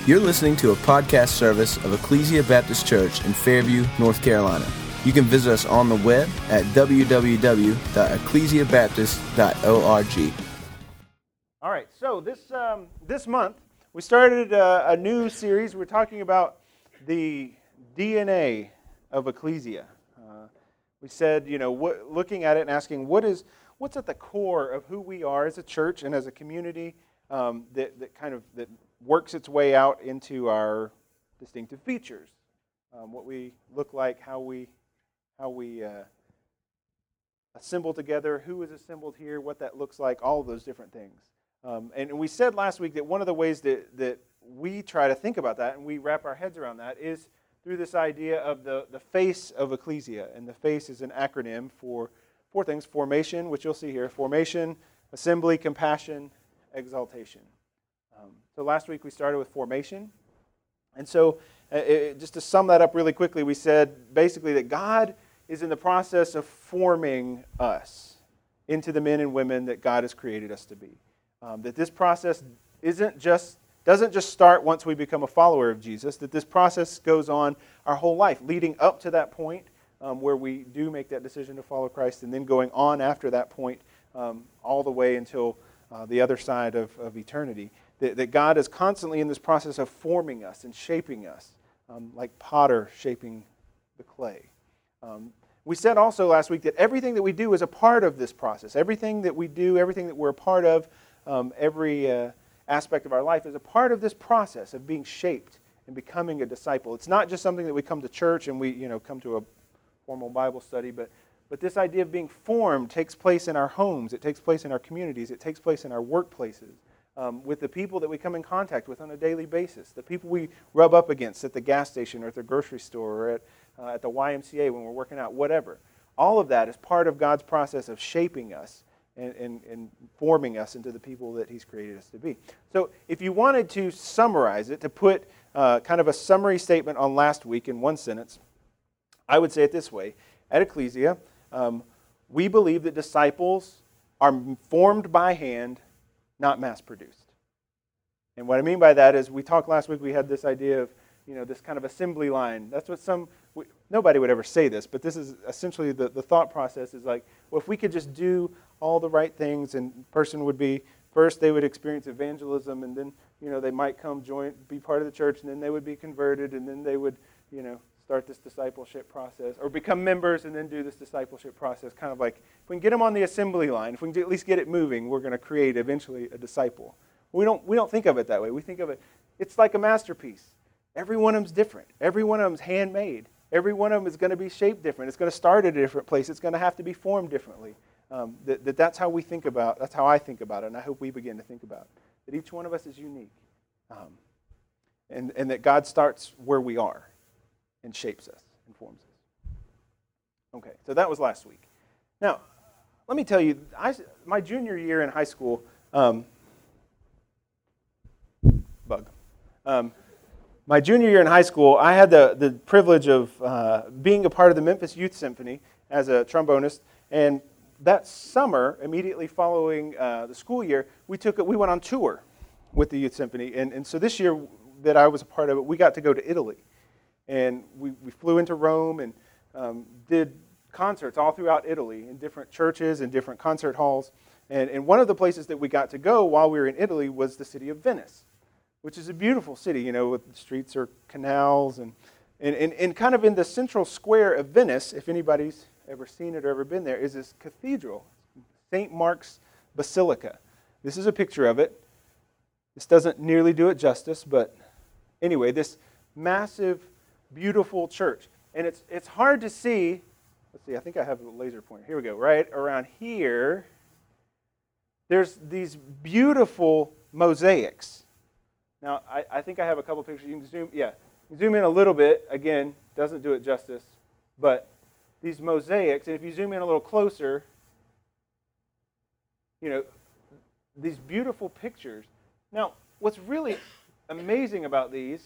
You're listening to a podcast service of Ecclesia Baptist Church in Fairview, North Carolina. You can visit us on the web at www.ecclesiabaptist.org. All right, so this month we started a new series. We're talking about the DNA of Ecclesia. We said, looking at it and asking what's at the core of who we are as a church and as a community that works its way out into our distinctive features, what we look like, how we assemble together, who is assembled here, what that looks like, all of those different things. And we said last week that one of the ways that we try to think about that and we wrap our heads around that is through this idea of the face of Ecclesia. And the face is an acronym for four things: formation, which you'll see here, formation, assembly, compassion, exaltation. So last week we started with formation. And so just to sum that up really quickly, we said basically that God is in the process of forming us into the men and women that God has created us to be. That this process doesn't just start once we become a follower of Jesus, that this process goes on our whole life, leading up to that point where we do make that decision to follow Christ, and then going on after that point all the way until the other side of eternity. That God is constantly in this process of forming us and shaping us, like potter shaping the clay. We said also last week that everything that we do is a part of this process. Everything that we do, everything that we're a part of, every aspect of our life is a part of this process of being shaped and becoming a disciple. It's not just something that we come to church and we come to a formal Bible study, but this idea of being formed takes place in our homes, it takes place in our communities, it takes place in our workplaces, with the people that we come in contact with on a daily basis, the people we rub up against at the gas station or at the grocery store or at the YMCA when we're working out, whatever. All of that is part of God's process of shaping us and forming us into the people that He's created us to be. So if you wanted to summarize it, to put kind of a summary statement on last week in one sentence, I would say it this way. At Ecclesia, we believe that disciples are formed by hand, not mass-produced. And what I mean by that is we talked last week, we had this idea of this kind of assembly line. That's what nobody would ever say this, but this is essentially the thought process is like, well, if we could just do all the right things, and person would be, first they would experience evangelism, and then they might come be part of the church, and then they would be converted, and then they would start this discipleship process, or become members and then do this discipleship process, kind of like, if we can get them on the assembly line, if we can at least get it moving, we're going to create eventually a disciple. We don't think of it that way. We think of it's like a masterpiece. Every one of them's different. Every one of them's handmade. Every one of them is going to be shaped different. It's going to start at a different place. It's going to have to be formed differently. That's how we think about. That's how I think about it, and I hope we begin to think about it. That each one of us is unique, and that God starts where we are and shapes us and forms us. Okay, so that was last week. Now, let me tell you, my junior year in high school, my junior year in high school, I had the privilege of being a part of the Memphis Youth Symphony as a trombonist, and that summer, immediately following the school year, we went on tour with the Youth Symphony, and so this year that I was a part of it, we got to go to Italy. And we flew into Rome and did concerts all throughout Italy in different churches and different concert halls. And one of the places that we got to go while we were in Italy was the city of Venice, which is a beautiful city, with the streets are canals. And kind of in the central square of Venice, if anybody's ever seen it or ever been there, is this cathedral, St. Mark's Basilica. This is a picture of it. This doesn't nearly do it justice, but anyway, this massive, beautiful church. And it's hard to see. Let's see, I think I have a laser pointer. Here we go. Right around here, there's these beautiful mosaics. Now, I think I have a couple pictures. You can zoom in a little bit. Again, doesn't do it justice. But these mosaics, and if you zoom in a little closer, these beautiful pictures. Now, what's really amazing about these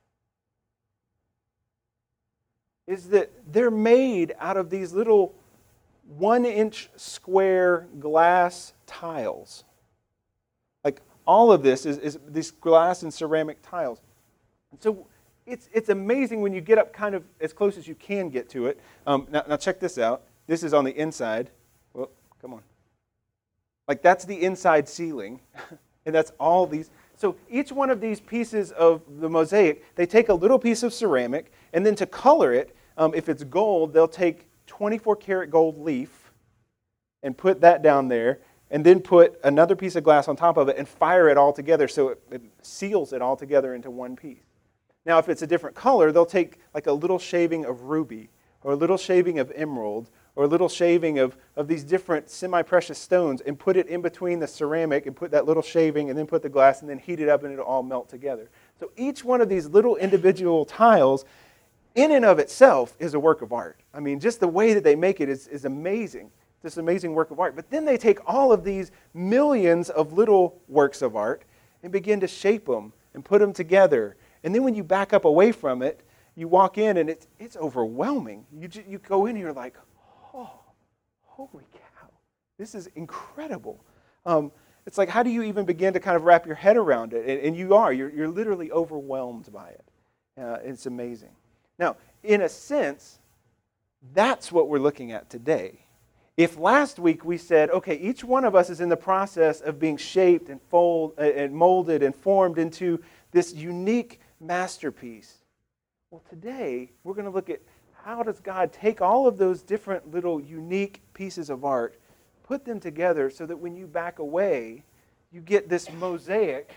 is that they're made out of these little 1-inch square glass tiles. Like all of this is these glass and ceramic tiles. And so it's amazing when you get up kind of as close as you can get to it. Now check this out. This is on the inside. Well, come on. Like that's the inside ceiling. And that's all these. So each one of these pieces of the mosaic, they take a little piece of ceramic, and then to color it, if it's gold, they'll take 24 karat gold leaf and put that down there, and then put another piece of glass on top of it and fire it all together so it seals it all together into one piece. Now, if it's a different color, they'll take like a little shaving of ruby, or a little shaving of emerald, or a little shaving of these different semi-precious stones and put it in between the ceramic and put that little shaving and then put the glass and then heat it up and it'll all melt together. So each one of these little individual tiles in and of itself is a work of art. I mean, just the way that they make it is amazing. This amazing work of art. But then they take all of these millions of little works of art and begin to shape them and put them together. And then when you back up away from it, you walk in and it's overwhelming. You go in and you're like, oh, holy cow, this is incredible. It's like, how do you even begin to kind of wrap your head around it? And you're literally overwhelmed by it. It's amazing. Now, in a sense, that's what we're looking at today. If last week we said, okay, each one of us is in the process of being shaped and molded and formed into this unique masterpiece. Well, today we're going to look at how does God take all of those different little unique pieces of art, put them together so that when you back away, you get this mosaic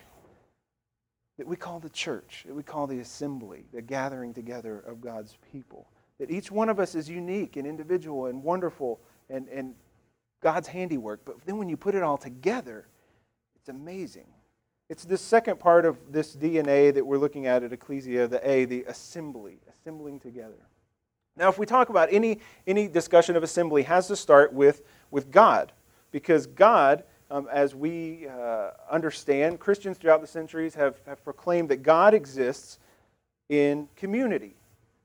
that we call the church, that we call the assembly, the gathering together of God's people. That each one of us is unique and individual and wonderful and God's handiwork. But then when you put it all together, it's amazing. It's the second part of this DNA that we're looking at Ecclesia, the assembly, assembling together. Now, if we talk about any discussion of assembly, has to start with God. Because God, as we understand, Christians throughout the centuries have proclaimed that God exists in community.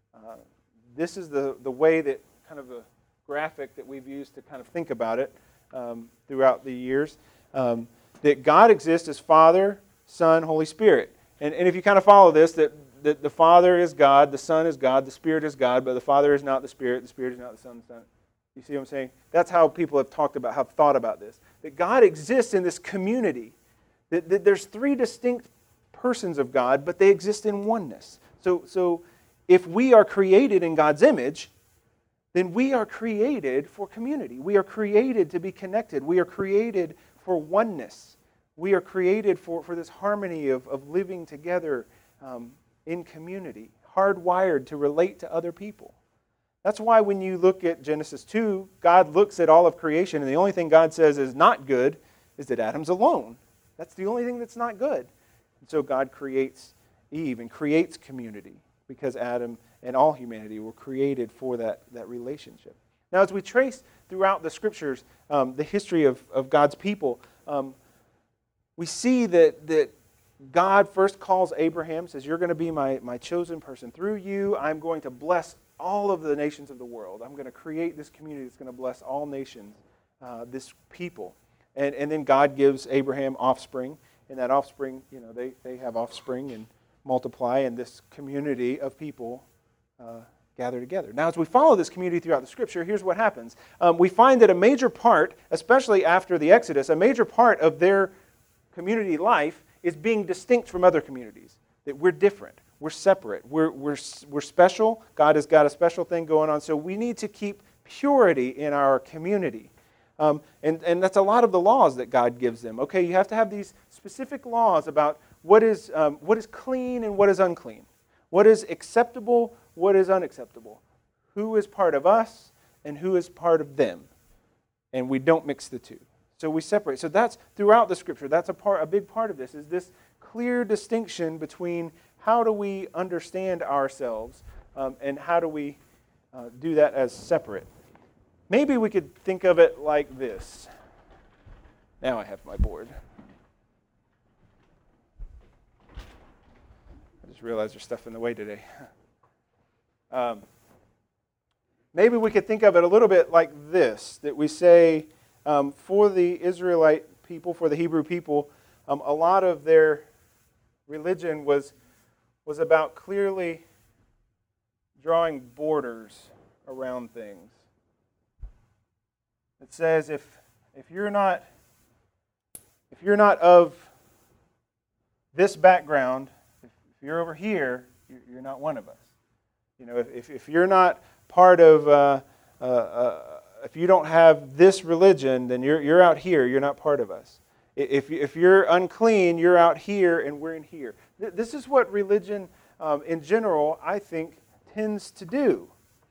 This is the way that kind of a graphic that we've used to kind of think about it throughout the years. That God exists as Father, Son, Holy Spirit. And if you kind of follow this, that the Father is God, the Son is God, the Spirit is God, but the Father is not the Spirit is not the Son, the Son. You see what I'm saying? That's how people have thought about this. That God exists in this community. That there's three distinct persons of God, but they exist in oneness. So if we are created in God's image, then we are created for community. We are created to be connected. We are created for oneness. We are created for this harmony of living together in community, hardwired to relate to other people. That's why when you look at Genesis 2, God looks at all of creation, and the only thing God says is not good is that Adam's alone. That's the only thing that's not good. And so God creates Eve and creates community because Adam and all humanity were created for that relationship. Now, as we trace throughout the Scriptures the history of God's people, we see that God first calls Abraham, says, you're going to be my chosen person. Through you, I'm going to bless all of the nations of the world. I'm going to create this community that's going to bless all nations, this people. And then God gives Abraham offspring, and that offspring, they have offspring and multiply, and this community of people gather together. Now, as we follow this community throughout the Scripture, here's what happens. We find that a major part, especially after the Exodus, a major part of their community life is being distinct from other communities. That we're different. We're separate. We're special. God has got a special thing going on. So we need to keep purity in our community. And that's a lot of the laws that God gives them. Okay, you have to have these specific laws about what is clean and what is unclean. What is acceptable, what is unacceptable. Who is part of us and who is part of them. And we don't mix the two. So we separate. So that's throughout the Scripture. That's a big part of this, is this clear distinction between how do we understand ourselves and how do we do that as separate. Maybe we could think of it like this. Now I have my board. I just realized there's stuff in the way today. Maybe we could think of it a little bit like this, that we say, for the Israelite people, for the Hebrew people, a lot of their religion was was about clearly drawing borders around things. It says if you're not of this background, if you're over here, you're not one of us. You know, if you're not part of, if you don't have this religion, then you're out here. You're not part of us. If you're unclean, you're out here and we're in here. This is what religion, in general, I think, tends to do.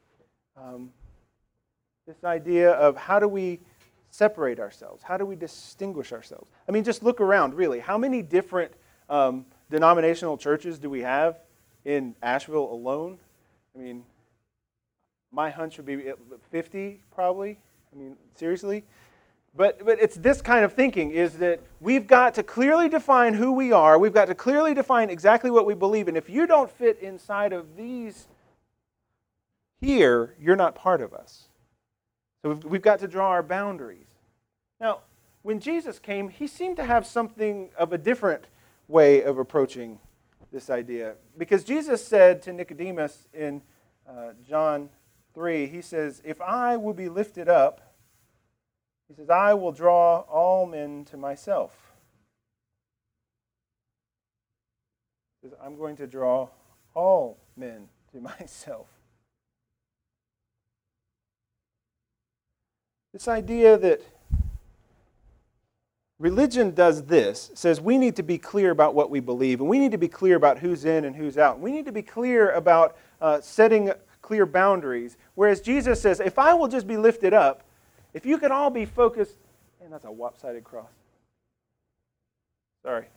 This idea of how do we separate ourselves? How do we distinguish ourselves? I mean, just look around, really. How many different denominational churches do we have in Asheville alone? I mean, my hunch would be 50, probably. I mean, seriously. But it's this kind of thinking, is that we've got to clearly define who we are. We've got to clearly define exactly what we believe. And if you don't fit inside of these here, you're not part of us. So we've got to draw our boundaries. Now, when Jesus came, he seemed to have something of a different way of approaching this idea. Because Jesus said to Nicodemus in John 3, he says, if I will be lifted up, he says, I will draw all men to myself. He says, I'm going to draw all men to myself. This idea that religion does this, says we need to be clear about what we believe, and we need to be clear about who's in and who's out. We need to be clear about setting clear boundaries, whereas Jesus says, if I will just be lifted up, if you could all be focused, and that's a lopsided cross. Sorry.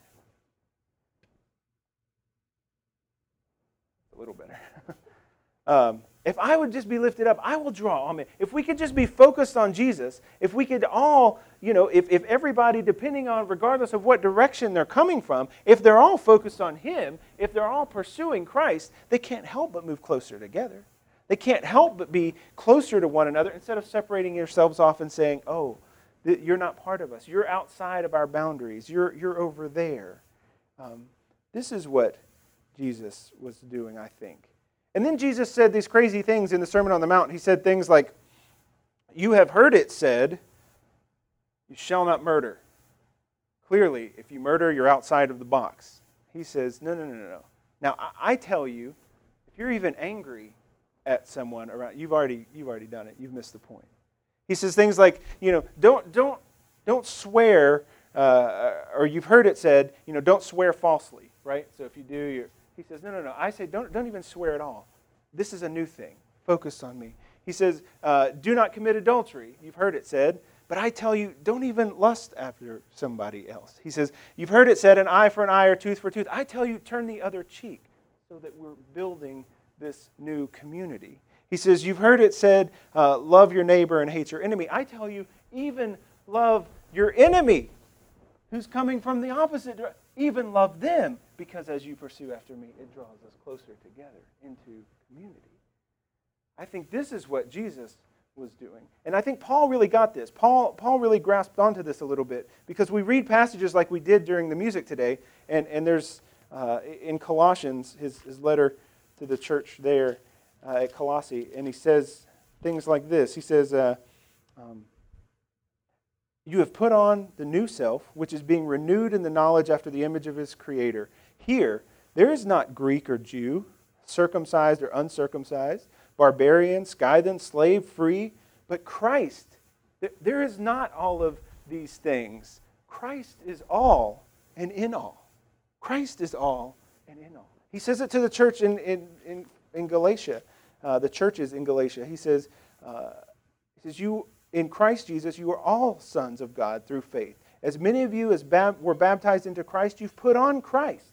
A little better. If I would just be lifted up, I will draw all men. If we could just be focused on Jesus, if we could all, if everybody, depending on, regardless of what direction they're coming from, if they're all focused on Him, if they're all pursuing Christ, they can't help but move closer together. They can't help but be closer to one another instead of separating yourselves off and saying, oh, you're not part of us. You're outside of our boundaries. You're over there. This is what Jesus was doing, I think. And then Jesus said these crazy things in the Sermon on the Mount. He said things like, you have heard it said, you shall not murder. Clearly, if you murder, you're outside of the box. He says, no. Now, I tell you, if you're even angry at someone around, you've already done it. You've missed the point. He says things like, don't swear, or you've heard it said, don't swear falsely, right? So if you do, he says, no. I say, don't even swear at all. This is a new thing. Focus on me. He says, do not commit adultery. You've heard it said, but I tell you, don't even lust after somebody else. He says, you've heard it said, an eye for an eye or tooth for a tooth. I tell you, turn the other cheek, so that we're building this new community. He says, you've heard it said, love your neighbor and hate your enemy. I tell you, even love your enemy who's coming from the opposite direction. Even love them, because as you pursue after me, it draws us closer together into community. I think this is what Jesus was doing. And I think Paul really got this. Paul really grasped onto this a little bit, because we read passages like we did during the music today, and there's, in Colossians, his letter to the church there at Colossae, and he says things like this. He says, you have put on the new self, which is being renewed in the knowledge after the image of his Creator. Here, there is not Greek or Jew, circumcised or uncircumcised, barbarian, Scythian, slave, free, but Christ. There is not all of these things. Christ is all and in all. Christ is all and in all. He says it to the church in Galatia, the churches in Galatia. He says, you, in Christ Jesus, you are all sons of God through faith. As many of you as were baptized into Christ, you've put on Christ.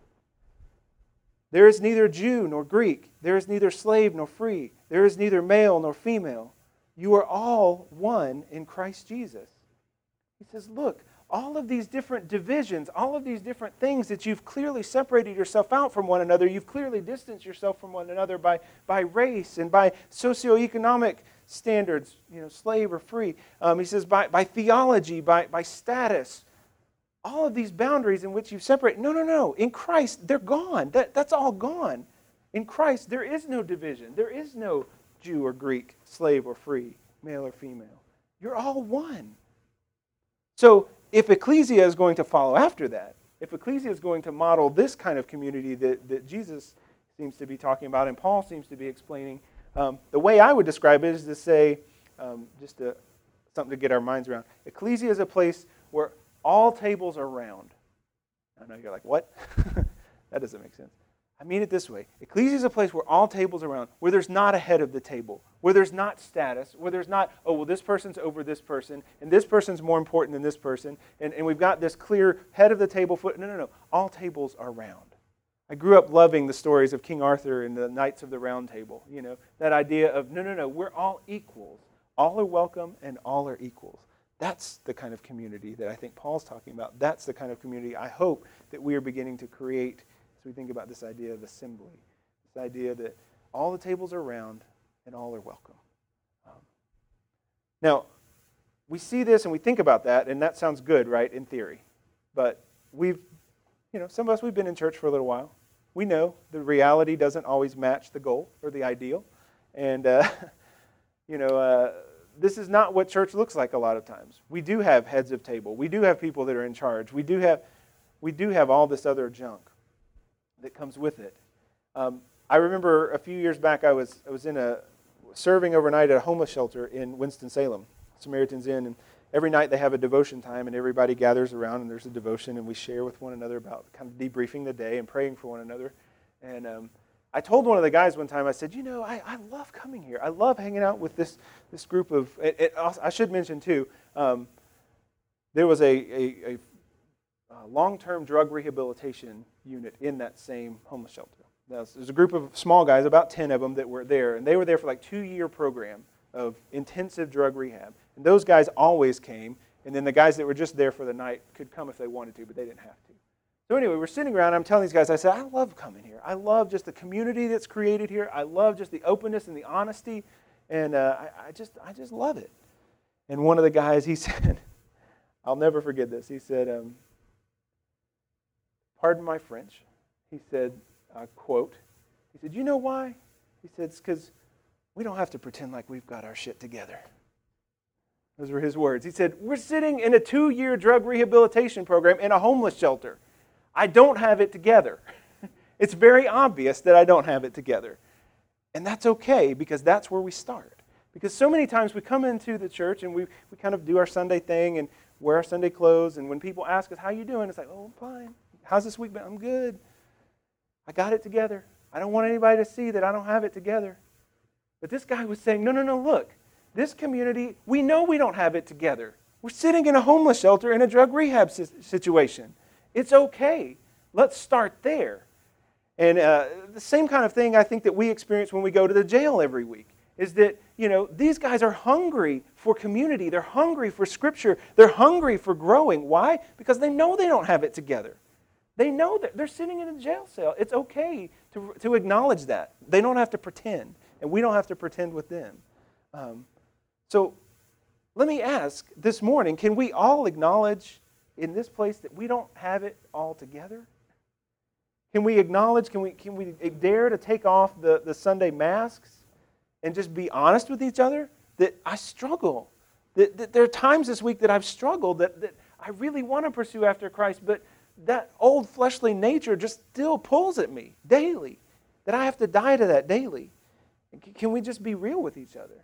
There is neither Jew nor Greek. There is neither slave nor free. There is neither male nor female. You are all one in Christ Jesus. He says, look, all of these different divisions, all of these different things that you've clearly separated yourself out from one another, you've clearly distanced yourself from one another by race and by socioeconomic standards, slave or free. He says by theology, by status. all of these boundaries in which you separate. No. In Christ, they're gone. That's all gone. In Christ, there is no division. There is no Jew or Greek, slave or free, male or female. You're all one. So if Ecclesia is going to follow after that, if Ecclesia is going to model this kind of community that Jesus seems to be talking about and Paul seems to be explaining, the way I would describe it is to say, something to get our minds around. Ecclesia is a place where all tables are round. I know you're like, what? That doesn't make sense. I mean it this way. Ecclesia is a place where all tables are round, where there's not a head of the table, where there's not status, where there's not, oh, well, this person's over this person, and this person's more important than this person, and we've got this clear head of the table foot. No. All tables are round. I grew up loving the stories of King Arthur and the Knights of the Round Table. You know, that idea of, no, we're all equals. All are welcome and all are equals. That's the kind of community that I think Paul's talking about. That's the kind of community I hope that we are beginning to create as we think about this idea of assembly, this idea that all the tables are round and all are welcome. Now, we see this and we think about that, and that sounds good, right, in theory. But some of us, we've been in church for a little while. We know the reality doesn't always match the goal or the ideal. And, this is not what church looks like a lot of times. We do have heads of table. We do have people that are in charge. We do have all this other junk that comes with it. I remember a few years back I was serving overnight at a homeless shelter in Winston-Salem, Samaritan's Inn, and every night they have a devotion time and everybody gathers around and there's a devotion and we share with one another about kind of debriefing the day and praying for one another. And I told one of the guys one time, I said, I love coming here. I love hanging out with this group of, I should mention too, there was a long-term drug rehabilitation unit in that same homeless shelter. There's a group of small guys, about 10 of them, that were there, and they were there for like 2-year program of intensive drug rehab. And those guys always came, and then the guys that were just there for the night could come if they wanted to, but they didn't have to. So anyway, we're sitting around, I'm telling these guys, I said, I love coming here. I love just the community that's created here. I love just the openness and the honesty, and I just love it. And one of the guys, he said, I'll never forget this, he said, pardon my French, he said, quote, he said, you know why? He said, it's because we don't have to pretend like we've got our shit together. Those were his words. He said, we're sitting in a 2-year drug rehabilitation program in a homeless shelter. I don't have it together. It's very obvious that I don't have it together. And that's okay, because that's where we start. Because so many times we come into the church and we kind of do our Sunday thing and wear our Sunday clothes, and when people ask us, how you doing? It's like, oh, I'm fine. How's this week been? I'm good. I got it together. I don't want anybody to see that I don't have it together. But this guy was saying, no, look. This community, we know we don't have it together. We're sitting in a homeless shelter in a drug rehab situation. It's okay. Let's start there. And the same kind of thing I think that we experience when we go to the jail every week is that, these guys are hungry for community. They're hungry for Scripture. They're hungry for growing. Why? Because they know they don't have it together. They know that they're sitting in a jail cell. It's okay to acknowledge that. They don't have to pretend, and we don't have to pretend with them. So let me ask this morning, can we all acknowledge in this place that we don't have it all together? Can we acknowledge, can we dare to take off the Sunday masks and just be honest with each other that I struggle, that there are times this week that I've struggled, that I really want to pursue after Christ, but that old fleshly nature just still pulls at me daily, that I have to die to that daily. Can we just be real with each other?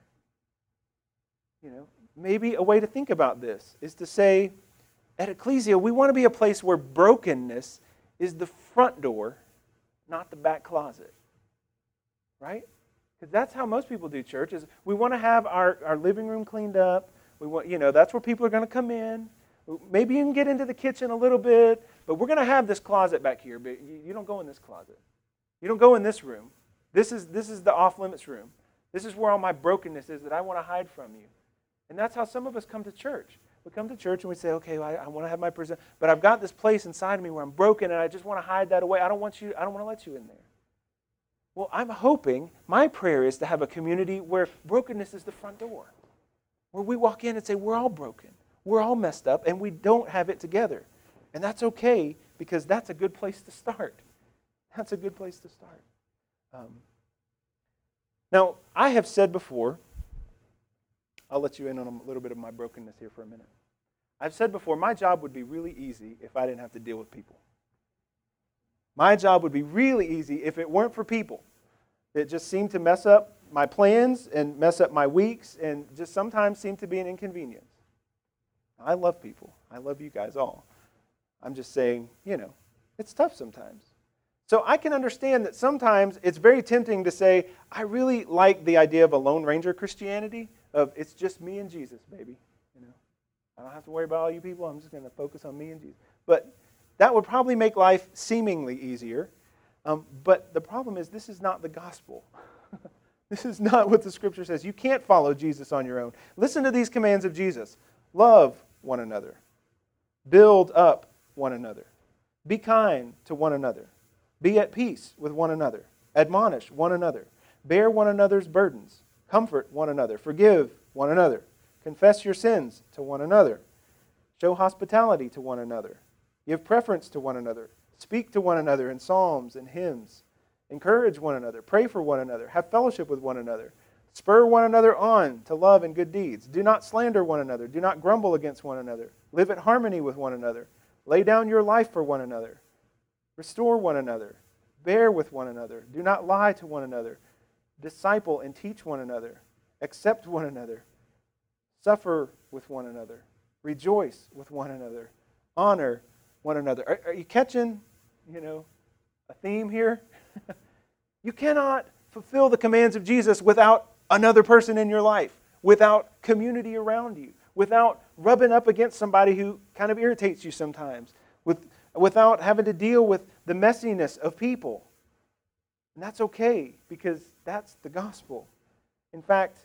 Maybe a way to think about this is to say, at Ecclesia, we want to be a place where brokenness is the front door, not the back closet. Right? Because that's how most people do church, is we want to have our living room cleaned up. We want, that's where people are going to come in. Maybe you can get into the kitchen a little bit, but we're going to have this closet back here, but you don't go in this closet. You don't go in this room. This is the off-limits room. This is where all my brokenness is that I want to hide from you. And that's how some of us come to church. We come to church and we say, okay, well, I want to have my present, but I've got this place inside of me where I'm broken and I just want to hide that away. I don't want to let you in there. Well, I'm hoping, my prayer is to have a community where brokenness is the front door. Where we walk in and say, we're all broken. We're all messed up and we don't have it together. And that's okay, because that's a good place to start. That's a good place to start. Now, I have said before, I'll let you in on a little bit of my brokenness here for a minute. I've said before, my job would be really easy if I didn't have to deal with people. My job would be really easy if it weren't for people that just seem to mess up my plans and mess up my weeks and just sometimes seem to be an inconvenience. I love people. I love you guys all. I'm just saying, it's tough sometimes. So I can understand that sometimes it's very tempting to say, I really like the idea of a Lone Ranger Christianity, of it's just me and Jesus, baby. I don't have to worry about all you people. I'm just going to focus on me and Jesus. But that would probably make life seemingly easier. But the problem is, this is not the gospel. This is not what the Scripture says. You can't follow Jesus on your own. Listen to these commands of Jesus. Love one another. Build up one another. Be kind to one another. Be at peace with one another. Admonish one another. Bear one another's burdens. Comfort one another. Forgive one another. Confess your sins to one another. Show hospitality to one another. Give preference to one another. Speak to one another in psalms and hymns. Encourage one another. Pray for one another. Have fellowship with one another. Spur one another on to love and good deeds. Do not slander one another. Do not grumble against one another. Live at harmony with one another. Lay down your life for one another. Restore one another. Bear with one another. Do not lie to one another. Disciple and teach one another. Accept one another. Suffer with one another. Rejoice with one another. Honor one another. Are you catching, a theme here? You cannot fulfill the commands of Jesus without another person in your life, without community around you, without rubbing up against somebody who kind of irritates you sometimes, without having to deal with the messiness of people. And that's okay, because that's the gospel. In fact,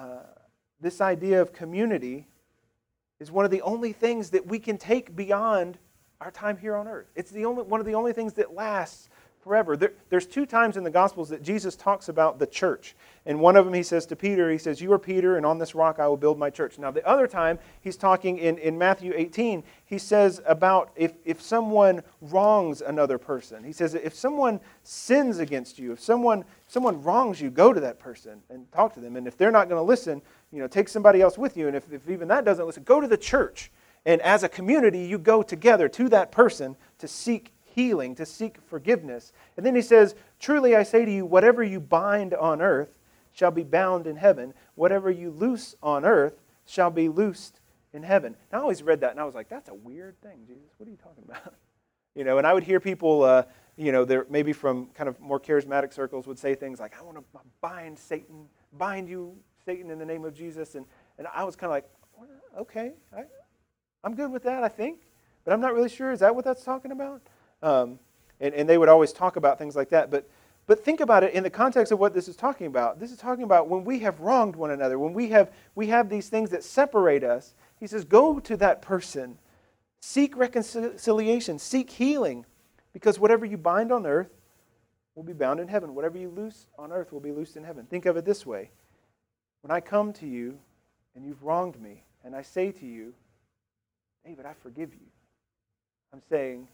this idea of community is one of the only things that we can take beyond our time here on earth. It's one of the only things that lasts forever. There's 2 times in the Gospels that Jesus talks about the church. And one of them he says to Peter, he says, "You are Peter, and on this rock I will build my church." Now the other time, he's talking in Matthew 18, he says about if someone wrongs another person. He says, if someone sins against you, if someone wrongs you, go to that person and talk to them. And if they're not going to listen, take somebody else with you. And if even that doesn't listen, go to the church. And as a community, you go together to that person to seek healing, to seek forgiveness. And then he says, "Truly I say to you, whatever you bind on earth shall be bound in heaven. Whatever you loose on earth shall be loosed in heaven." And I always read that and I was like, that's a weird thing, Jesus. What are you talking about? And I would hear people, they're maybe from kind of more charismatic circles would say things like, "I want to bind Satan, bind you, Satan, in the name of Jesus." And I was kind of like, well, okay, I'm good with that, I think. But I'm not really sure. Is that what that's talking about? And they would always talk about things like that. But think about it in the context of what this is talking about. This is talking about when we have wronged one another, when we have these things that separate us. He says, go to that person. Seek reconciliation. Seek healing. Because whatever you bind on earth will be bound in heaven. Whatever you loose on earth will be loosed in heaven. Think of it this way. When I come to you and you've wronged me, and I say to you, "David, I forgive you," I'm saying,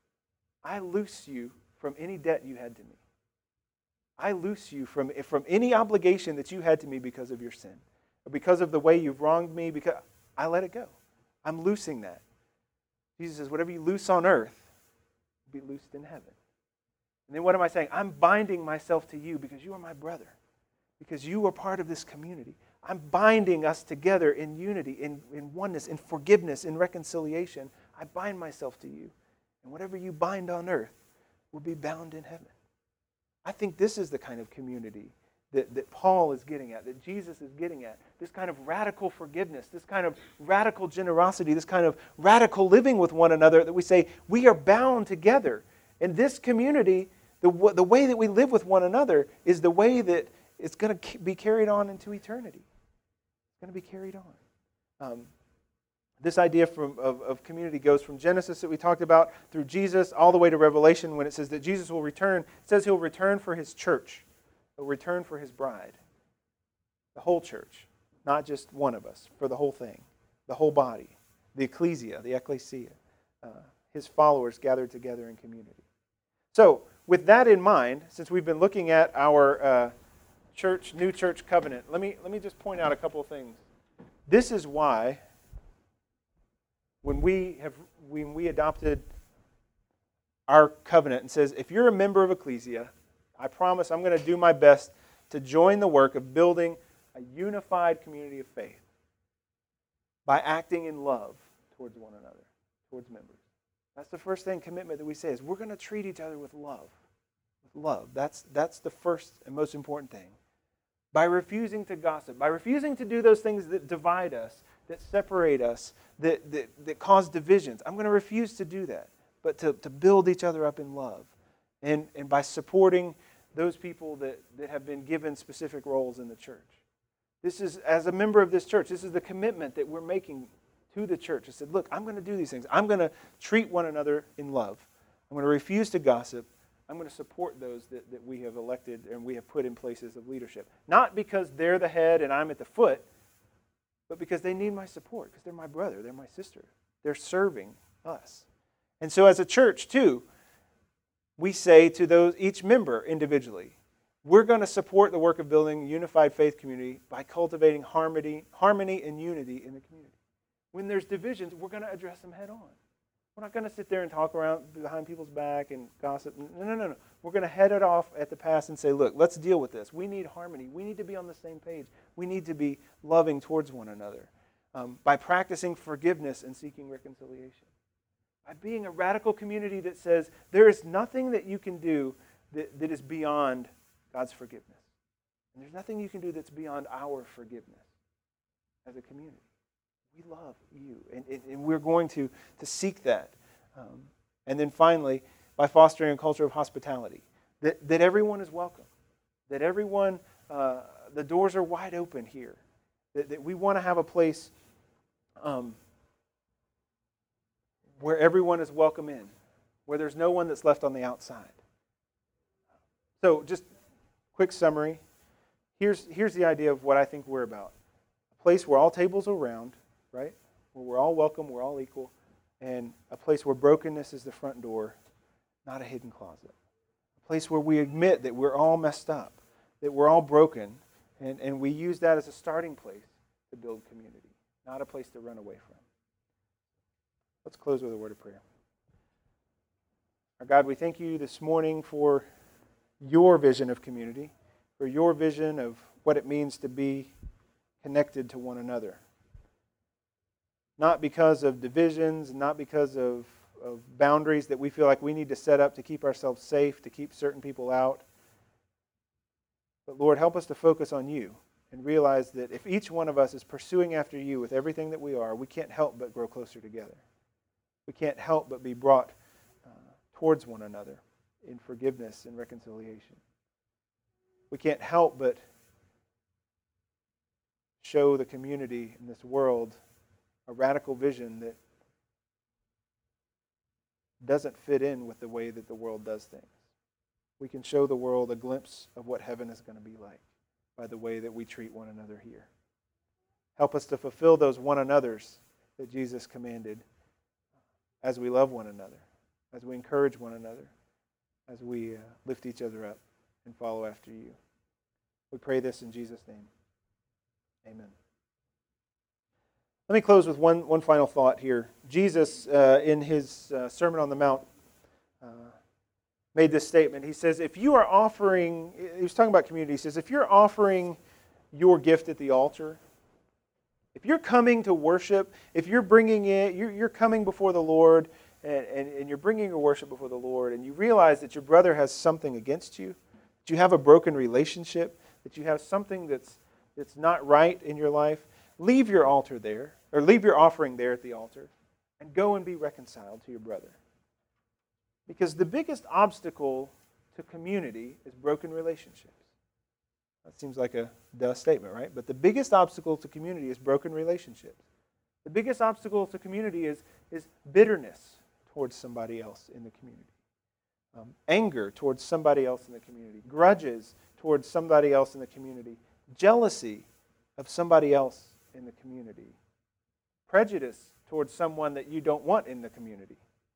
I loose you from any debt you had to me. I loose you from any obligation that you had to me because of your sin, or because of the way you've wronged me, because I let it go. I'm loosing that. Jesus says, whatever you loose on earth will be loosed in heaven. And then what am I saying? I'm binding myself to you because you are my brother, because you are part of this community. I'm binding us together in unity, in oneness, in forgiveness, in reconciliation. I bind myself to you. And whatever you bind on earth will be bound in heaven. I think this is the kind of community that Paul is getting at, that Jesus is getting at. This kind of radical forgiveness, this kind of radical generosity, this kind of radical living with one another, that we say we are bound together. And this community, the way that we live with one another is the way that it's going to be carried on into eternity. It's going to be carried on. This idea of community goes from Genesis that we talked about through Jesus all the way to Revelation when it says that Jesus will return. It says He'll return for His church. He'll return for His bride. The whole church. Not just one of us. For the whole thing. The whole body. The ecclesia. The ecclesia. his followers gathered together in community. So, with that in mind, since we've been looking at our new church covenant, let me just point out a couple of things. This is why when we adopted our covenant and says, if you're a member of Ecclesia, I promise I'm going to do my best to join the work of building a unified community of faith by acting in love towards one another, towards members. That's the first commitment that we say is we're going to treat each other with love. With love. That's the first and most important thing. By refusing to gossip, by refusing to do those things that divide us, that separate us, that cause divisions. I'm going to refuse to do that, but to build each other up in love. And by supporting those people that have been given specific roles in the church. This is, as a member of this church, this is the commitment that we're making to the church. I said, look, I'm going to do these things. I'm going to treat one another in love. I'm going to refuse to gossip. I'm going to support those that we have elected and we have put in places of leadership. Not because they're the head and I'm at the foot, but because they need my support, because they're my brother, they're my sister. They're serving us. And so as a church, too, we say to each member individually, we're going to support the work of building a unified faith community by cultivating harmony and unity in the community. When there's divisions, we're going to address them head on. We're not going to sit there and talk around behind people's back and gossip. No. We're going to head it off at the pass and say, look, let's deal with this. We need harmony. We need to be on the same page. We need to be loving towards one another by practicing forgiveness and seeking reconciliation. By being a radical community that says there is nothing that you can do that is beyond God's forgiveness. And there's nothing you can do that's beyond our forgiveness as a community. We love you, and we're going to seek that. And then finally, by fostering a culture of hospitality, that everyone is welcome, that everyone, the doors are wide open here, that we want to have a place where everyone is welcome in, where there's no one that's left on the outside. So just quick summary. Here's the idea of what I think we're about. A place where all tables are round, right? Where we're all welcome, we're all equal, and a place where brokenness is the front door, not a hidden closet. A place where we admit that we're all messed up, that we're all broken, and we use that as a starting place to build community, not a place to run away from. Let's close with a word of prayer. Our God, we thank you this morning for your vision of community, for your vision of what it means to be connected to one another. Not because of divisions, not because of boundaries that we feel like we need to set up to keep ourselves safe, to keep certain people out. But Lord, help us to focus on you and realize that if each one of us is pursuing after you with everything that we are, we can't help but grow closer together. We can't help but be brought towards one another in forgiveness and reconciliation. We can't help but show the community in this world a radical vision that doesn't fit in with the way that the world does things. We can show the world a glimpse of what heaven is going to be like by the way that we treat one another here. Help us to fulfill those one another's that Jesus commanded as we love one another, as we encourage one another, as we lift each other up and follow after you. We pray this in Jesus' name. Amen. Let me close with one final thought here. Jesus, in his Sermon on the Mount, made this statement. He says, if you are offering, he was talking about community, he says, if you're offering your gift at the altar, if you're coming to worship, if you're bringing it, you're coming before the Lord, and you're bringing your worship before the Lord, and you realize that your brother has something against you, that you have a broken relationship, that you have something that's not right in your life, leave your altar there, or leave your offering there at the altar, and go and be reconciled to your brother. Because the biggest obstacle to community is broken relationships. That seems like a duh statement, right? But the biggest obstacle to community is broken relationships. The biggest obstacle to community is bitterness towards somebody else in the community. Anger towards somebody else in the community. Grudges towards somebody else in the community. Jealousy of somebody else in the community. Prejudice towards someone that you don't want in the community.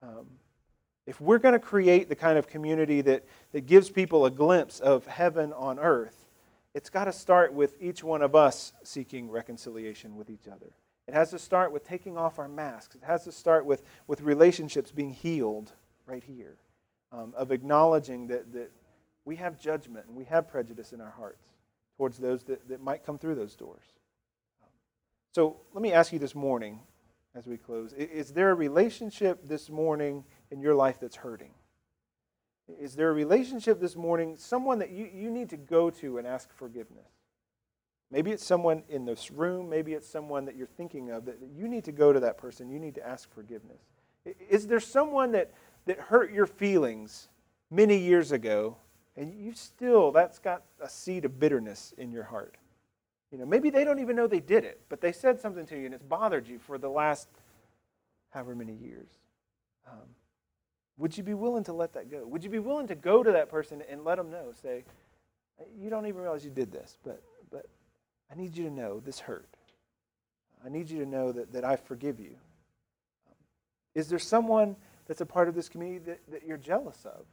If we're going to create the kind of community that gives people a glimpse of heaven on earth, it's got to start with each one of us seeking reconciliation with each other. It has to start with taking off our masks. It has to start with relationships being healed right here, of acknowledging that we have judgment and we have prejudice in our hearts towards those that might come through those doors. So let me ask you this morning as we close, is there a relationship this morning in your life that's hurting? Is there a relationship this morning, someone that you need to go to and ask forgiveness? Maybe it's someone in this room, maybe it's someone that you're thinking of, that you need to go to that person, you need to ask forgiveness. Is there someone that hurt your feelings many years ago, and that's got a seed of bitterness in your heart? Maybe they don't even know they did it, but they said something to you and it's bothered you for the last however many years. Would you be willing to let that go? Would you be willing to go to that person and let them know, say, you don't even realize you did this, but I need you to know this hurt. I need you to know that I forgive you. Is there someone that's a part of this community that you're jealous of?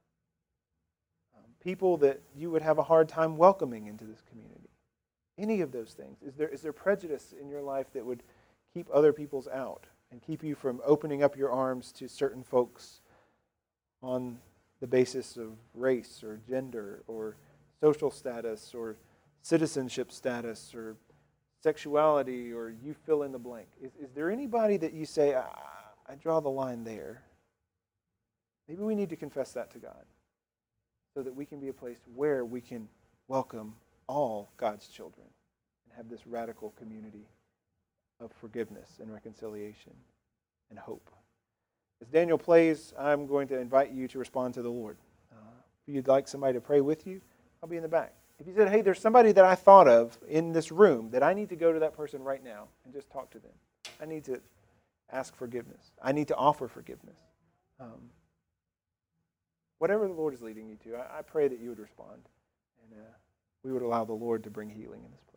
People that you would have a hard time welcoming into this community? Any of those things. Is there prejudice in your life that would keep other people's out and keep you from opening up your arms to certain folks on the basis of race or gender or social status or citizenship status or sexuality, or you fill in the blank? Is there anybody that you say, I draw the line there? Maybe we need to confess that to God so that we can be a place where we can welcome all God's children and have this radical community of forgiveness and reconciliation and hope. As Daniel plays, I'm going to invite you to respond to the Lord. If you'd like somebody to pray with you, I'll be in the back. If you said, hey, there's somebody that I thought of in this room that I need to go to that person right now and just talk to them. I need to ask forgiveness. I need to offer forgiveness. Whatever the Lord is leading you to, I pray that you would respond and we would allow the Lord to bring healing in this place.